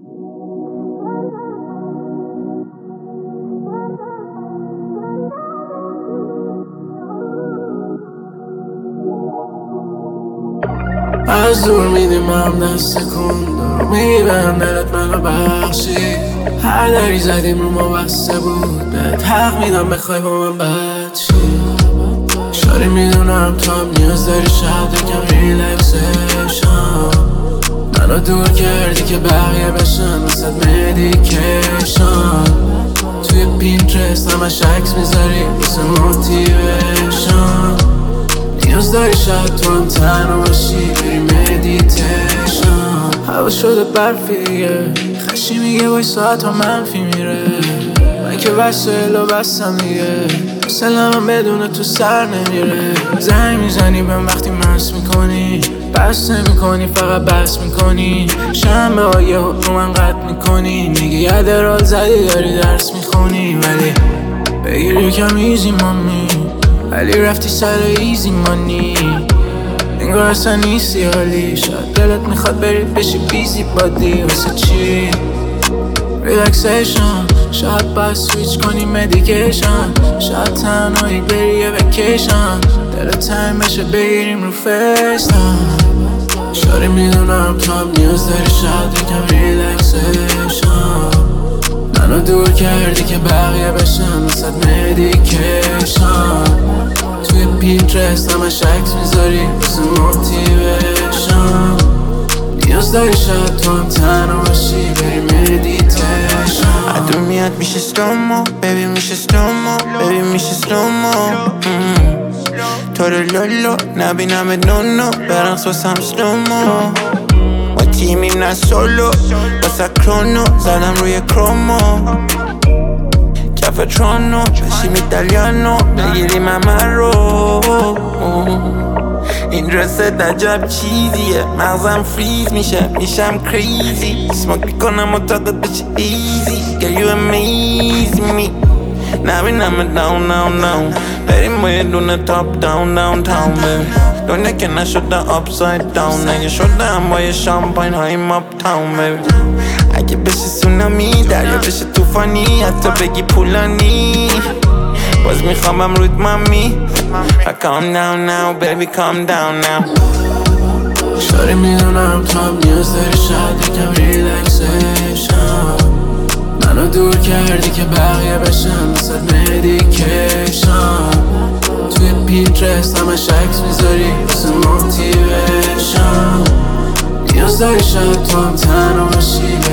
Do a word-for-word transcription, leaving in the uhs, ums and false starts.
از دور میدیمم دست کن دارو میبرم دلت منو بخشی هر دری زدیم رو ما بسته بود بهت حق میدم بخوای با من بد شی شاری میدونم تو هم نیاز داری شاید یکم ریلکسیشن منو دور کردی که بقیه بشن واسد مدیکیشن توی پینترست همش عکس میذاری واسه موتیویشن نیاز داری شاید تو هم تنها باشی بری مدیتیشن هوا شده برفیه خشی میگه وای ساعت ها منفی میره من که وسایل و بستم دیگه حوصله من بدون تو سر نمیره زنگ میزنی بهم وقتی مست میکنی بس نمیکنی فقط بس میکنی شنبه ها یه رو من قطع میکنی میگی یه درال زدی داری درس میخونی ولی بگیر یکم ایزی مامی ولی رفتی سر ایزی مانی انگار اصلا نیستی حالی شاید دلت میخواد بری بشی بیزی بادی واسه چی ریلکسیشن شاید باید سویچ کنی مدیکیشن شاید تنهایی بری یه وکیشن دلت تایم بشه بگیریم رو فیستم شاری میدونم تو هم نیاز داری شاید یکم ریلکسیشن منو دور کردی که بقیه بشن واسد مدیکیشن توی پینترست همش عکس میذاری واسه موتیویشن نیاز داری شاید تو هم تنها باشی بری مدیتیشن عدو میاد میشه سلومو بیبی میشه سلومو بیبی میشه سلومو تو رو لولو نبینم نونو برقص واسم سلومو ما تیمیم نه سولو واسه کرونو زدم روی کرومو کف ترونو بشیم ایتالیانو بگیریم همه رو این درست عجب چیزیه مغزم فریز میشه میشم کریزی سموک میکنم و تاقت بشه ایزی Girl you amaze me نبینم داون داون داون بریم با یه دونه تاپ داون داون تاون ببین دنیا که نشده upside down اگه شده هم با یه شامپاین هاییم اپ تاون ببین اگه بشه سونامی دریا بشه توفانی حتی بگی پولانی باز میخوابم رود مامی Calm down now baby calm down now شاری میدونم تو هم نیاز داری شاید یکم ریلکسیشن منو دور کردی که بقیه بشن واسد مدیکیشن توی پینترست همش عکس میذاری واسه موتیویشن نیاز داری شاید تو هم تنها باشی